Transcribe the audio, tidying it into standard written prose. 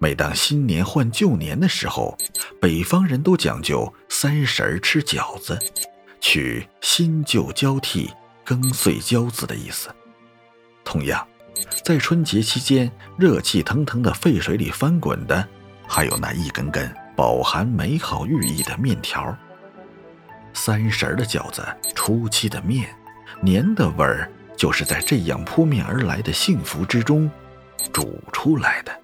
每当新年换旧年的时候，北方人都讲究30吃饺子，取新旧交替、更岁交子的意思。同样，在春节期间热气腾腾的沸水里翻滚的，还有那一根根饱含美好寓意的面条。30的饺子，初七的面，年的味儿就是在这样扑面而来的幸福之中煮出来的。